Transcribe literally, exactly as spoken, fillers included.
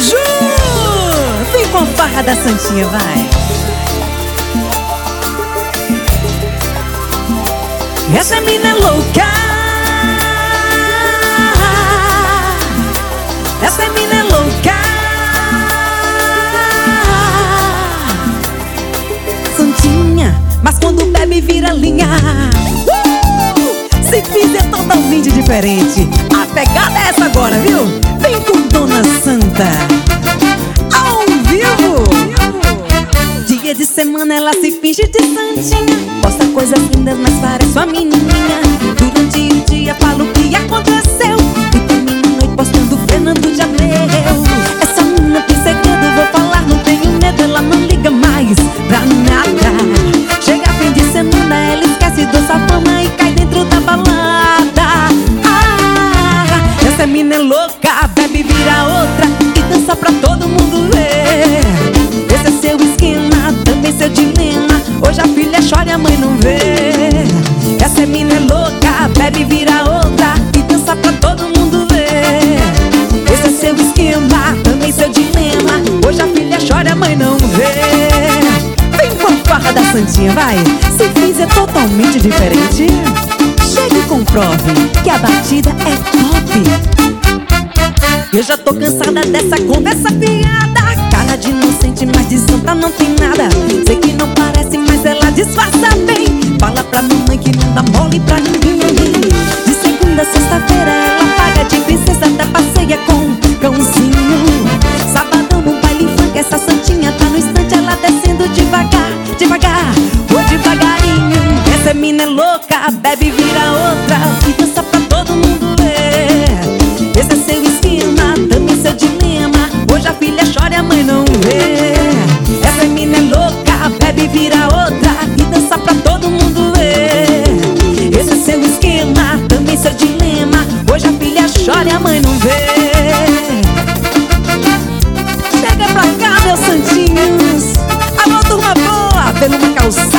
Ju! Vem com a farra da Santinha, vai. Essa mina é louca. Essa mina é louca. Santinha, mas quando bebe vira linha. uh! Se fiz é totalmente diferente. A pegada é essa agora, viu? Vem com Dona Santa ao vivo. Dia de semana ela se finge de santinha, posta coisas lindas, mas parece uma menininha. Durante o dia fala o que aconteceu e termina a noite postando Fernando de Abreu. Essa menina tem segredo, vou falar, não tenho medo. Ela não liga mais pra nada. Chega fim de semana, ela esquece da sua fama e cai dentro da balada. Ah, essa menina é louca, bebe e vira outra e dança pra todo mundo ver. Esse é seu esquema, também seu dilema. Hoje a filha chora e a mãe não vê. Essa menina é louca, bebe e vira outra e dança pra todo mundo ver. Esse é seu esquema, também seu dilema. Hoje a filha chora e a mãe não vê. Vem com a farra da Santinha, vai. Se fiz é totalmente diferente. Chegue e comprove que a batida é top. Eu já tô cansada dessa conversa fiada. Cara de inocente, mas de santa não tem nada. Sei que não parece, mas ela disfarça bem. Fala pra mamãe que não dá mole pra ninguém. De segunda a sexta-feira ela paga de princesa, até passeia com cãozinho. Sabadão no baile funk, essa santinha tá no instante, ela descendo devagar, devagar, ou devagarinho. Essa mina é louca, bebe e vira outra e dança pra todo mundo ver. Esse é seu esquema, também seu dilema. Hoje a filha chora e a mãe não vê. Essa mina é louca, bebe e vira outra e dança pra todo mundo ver. Esse é seu esquema, também seu dilema. Hoje a filha chora e a mãe não vê. Chega pra cá, meus santinhos. Alô, turma boa, pelo uma calcinha.